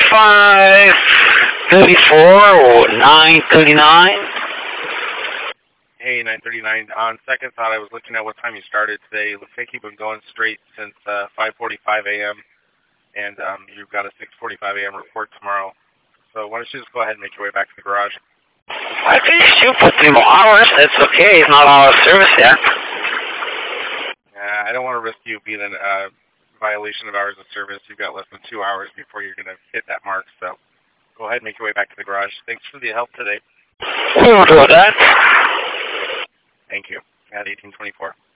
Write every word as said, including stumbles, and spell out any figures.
five thirty-four or nine thirty-nine. Hey, nine thirty-nine. On second thought, I was looking at what time you started today. Looks like you've been going straight since uh, five forty-five a.m. and um, you've got a six forty-five a.m. report tomorrow. So why don't you just go ahead and make your way back to the garage? I can shoot for three more hours. That's okay. It's not all our service yet. Uh, I don't want to risk you being in uh, violation of hours of service. You've got less than two hours before you're going to hit that mark. So go ahead and make your way back to the garage. Thanks for the help today. We will do that. Thank you. At eighteen twenty-four.